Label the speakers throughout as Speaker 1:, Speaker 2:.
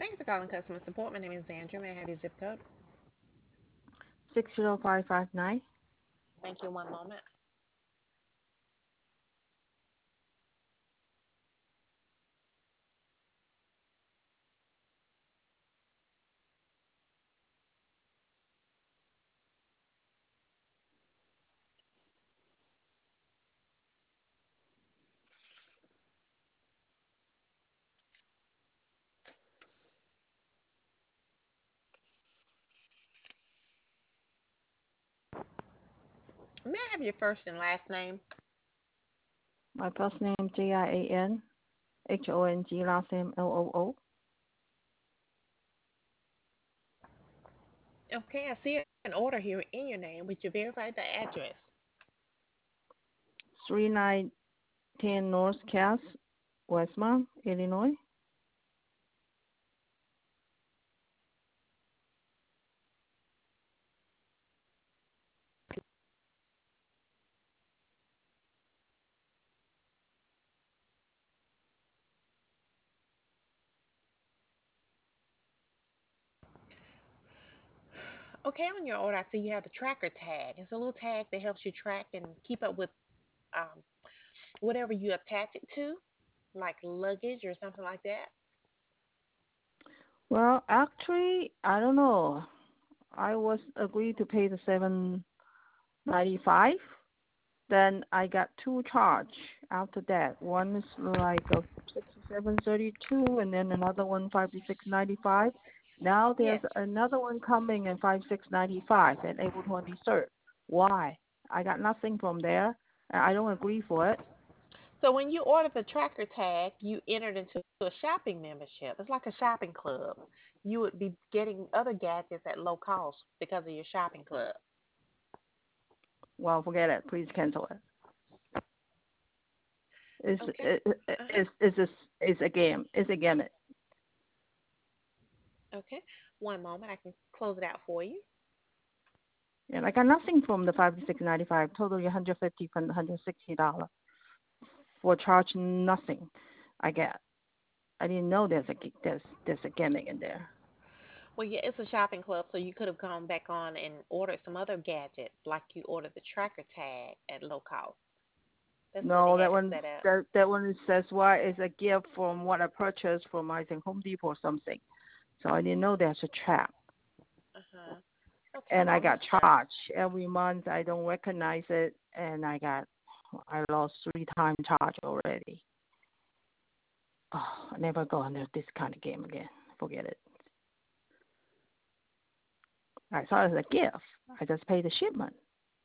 Speaker 1: Thank you for calling customer support. My name is Andrew. May I have your zip code?
Speaker 2: 60559.
Speaker 1: Thank you. One moment. May I have your first and last name?
Speaker 2: My first name Jianhong, last name Loo.
Speaker 1: Okay, I see an order here in your name. Would you verify the address?
Speaker 2: 3910 North Cass, Westmont, Illinois.
Speaker 1: Okay, on your order, I see you have the tracker tag. It's a little tag that helps you track and keep up with um, whatever you attach it to, like luggage or something like that.
Speaker 2: Well, actually, I don't know. I was agreed to pay the 795. Then I got two charge after that. One is like a 6732, and then another one 5695. Now there's
Speaker 1: Yes.
Speaker 2: another one coming in 5695 and April 23rd. Why? I got nothing from there, and I don't agree for it.
Speaker 1: So when you order the tracker tag, you entered into a shopping membership. It's like a shopping club. You would be getting other gadgets at low cost because of your shopping club.
Speaker 2: Well, forget it. Please cancel it. It's
Speaker 1: Okay.
Speaker 2: it, it,
Speaker 1: Uh huh.
Speaker 2: it's a game. It's a game.
Speaker 1: Okay. One moment. I can close it out for you.
Speaker 2: And I got nothing from the 5695. Totally 150 from $160 for charge. Nothing. I get. I didn't know there's a gimmick in there.
Speaker 1: Well, yeah, it's a shopping club, so you could have gone back on and ordered some other gadgets, like you ordered the tracker tag at low cost. That's the way they
Speaker 2: No,
Speaker 1: had it set up.
Speaker 2: that one says why is a gift from what I purchased from I think Home Depot or something. So I didn't know there's a trap.
Speaker 1: Uh huh. Okay.
Speaker 2: And
Speaker 1: Well,
Speaker 2: I
Speaker 1: I'm
Speaker 2: got
Speaker 1: just gonna.
Speaker 2: charged every month. I don't recognize it, and I lost 3 times charge already. Oh, I never go into this kind of game again. Forget it. I saw it as a gift. I just pay the shipment.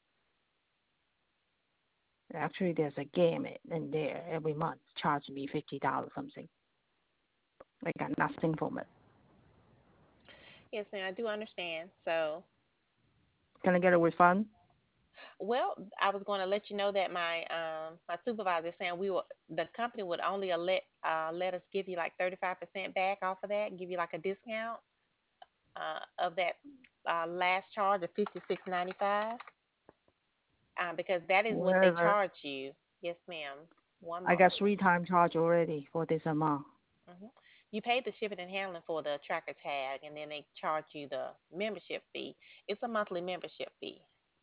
Speaker 2: Actually, there's a game in there every month. Charge me $50 something. I got nothing from it.
Speaker 1: Yes, ma'am. I do understand. So,
Speaker 2: Can I get a refund?
Speaker 1: well, I was going to let you know that my supervisor is saying the company would only let us give you like 35% back off of that, and give you like a discount of that last charge of 56.95, because that is what they
Speaker 2: Whatever.
Speaker 1: charge you. Yes, ma'am. One
Speaker 2: I got
Speaker 1: moment.
Speaker 2: 3 times charge already for this amount.
Speaker 1: hmm You paid the shipping and handling for the tracker tag, and then they charge you the membership fee. It's a monthly membership fee.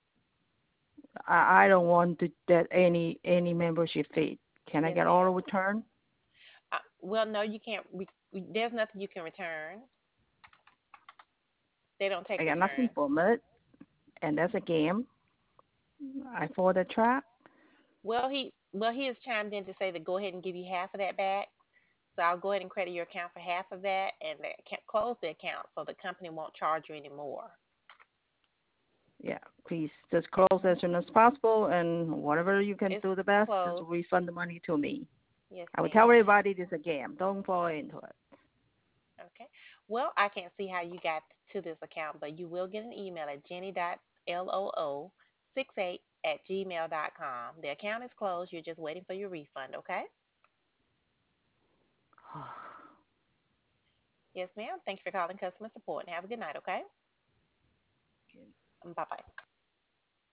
Speaker 2: I don't want to get any membership fee. Can I
Speaker 1: Yes,
Speaker 2: get
Speaker 1: ma'am.
Speaker 2: auto return?
Speaker 1: Well, no, you can't. There's nothing you can return. They don't take
Speaker 2: I got nothing
Speaker 1: returns.
Speaker 2: from it, and that's a game. I for the track.
Speaker 1: He has chimed in to say that go ahead and give you half of that back. So I'll go ahead and credit your account for half of that, and close the account so the company won't charge you anymore.
Speaker 2: Yeah, please just close as
Speaker 1: hmm
Speaker 2: soon as possible, and whatever you can
Speaker 1: It's
Speaker 2: do the best, just
Speaker 1: closed.
Speaker 2: refund the money to me.
Speaker 1: Yes,
Speaker 2: I will tell
Speaker 1: ma'am.
Speaker 2: everybody this a game. Don't fall into it.
Speaker 1: Okay. Well, I can't see how you got to this account, but you will get an email at jenny.loo68@gmail.com. The account is closed. You're just waiting for your refund, okay? Yes, ma'am. Thank you for calling customer support and have a good night, okay? Bye bye.